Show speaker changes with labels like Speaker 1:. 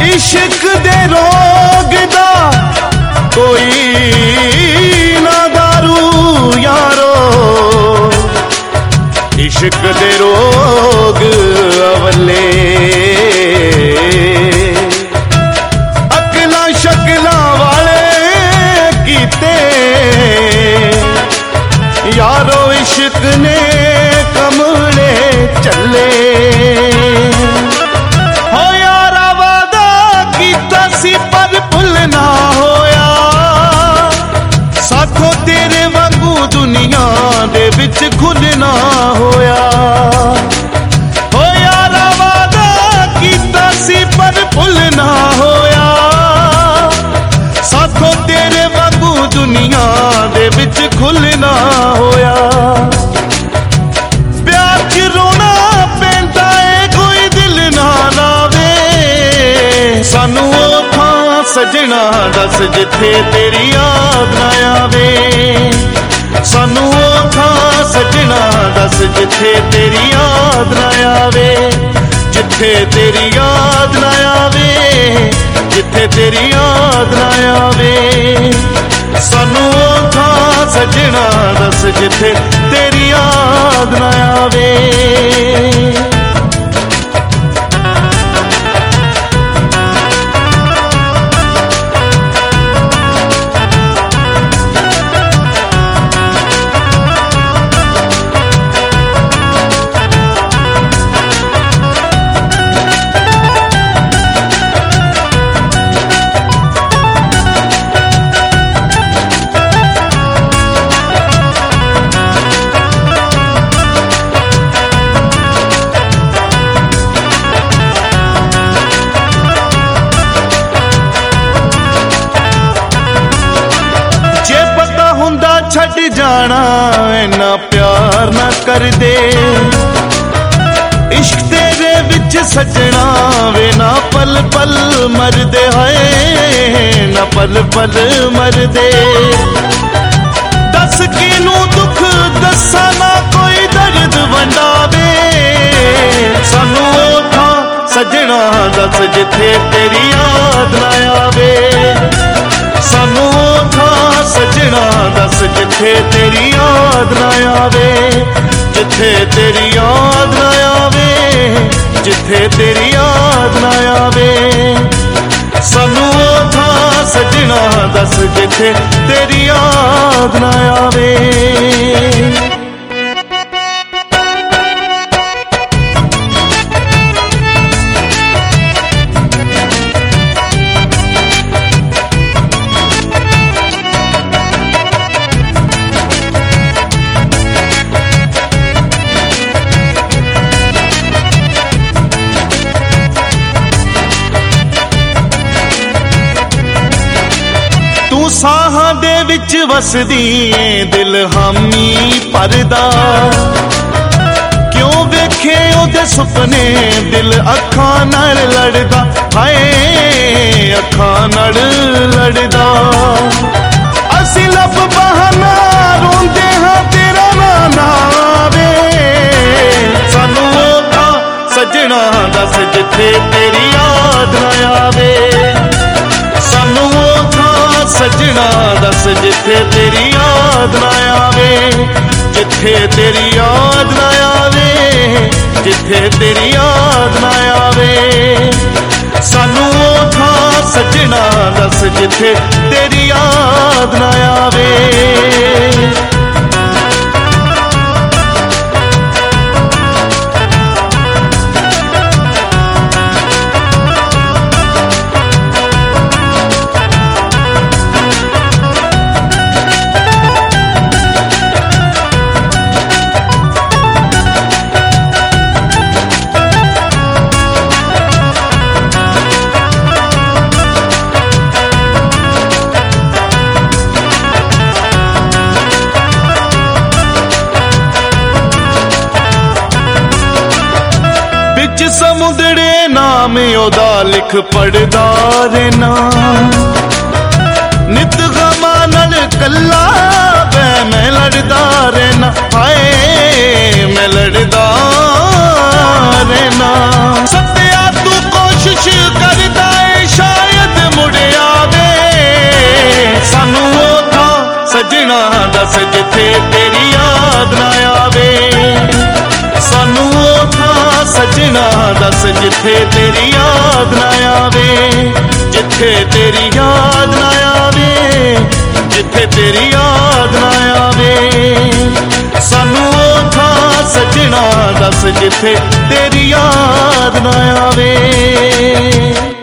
Speaker 1: इश्क दे रोग दा कोई ना दारू यारो, इश्क दे रोग अवले अकला शकला वाले कीते यारो, इश्क ने कमले चले। हो यारा वादा कीता सी पर भुल ना होया, साथों तेरे वांगू दुनिया दे विच खुल ना होया। हो यारा वादा कीता सी पर भुल ना होया, साथों तेरे वांगू दुनिया दे विच खुल ना होया। प्यार च रोना पैंदा है कोई दिल ना लावे, सानू ओ थां सजना दस जिथे तेरी याद ना आवे, सानू ओ थां सजना दस जिथे तेरी याद ना आवे, जिथे तेरी याद ना आवे, जिथे तेरी याद ना आवे, सानू ओ थां सजना दस जिथे तेरी याद ना आवे। छड़ जाना इन्ना प्यार ना कर दे, इश्क तेरे विच सजना वे ना पल पल मर दे, हाय ना पल पल मर दे। दस किनू दुख दसा ना कोई दर्द वंडावे, सानू ओ थां सजना दस जिथे तेरी याद ना आवे, सानू ओ थां सजना दस जिथे तेरी याद ना आवे, जिथे तेरी याद ना आवे, जिथे तेरी याद ना आवे, सानू ओ थां सजना दस जिथे तेरी याद ना आवे। साहां दे विच वसदी दिल हामी परदा, क्यों वेखे ओदे सुपने दिल अखां नाल लड़दा, हाय अखां नाल लड़दा। असी लब बहाना रोंदे हां तेरा ना आवे, सानू ओ थां सजना दस जिथे तेरी याद ना आवे, सानू ओ थां सजना दस जिथे तेरी याद ना आवे, जिथे तेरी याद ना आवे, जिथे तेरी याद ना आवे, सानू ओ थां सजना दस जिथे तेरी याद ना आवे। समुद्रे नाम ओदा लिख पढ़दा रहना, नित गमा नाल कल्ला बै मैं लड़दा रहना, हाय मैं लड़दा रहना। सत्या तू कोशिश करदा है दस जिथे तेरी याद ना आवे। सानू ओ थां सजना दस जिथे तेरी याद ना आवे, जिथे तेरी याद ना आवे, जिथे तेरी याद ना आवे। सानू ओ थां सजना दस जिथे तेरी याद ना आवे।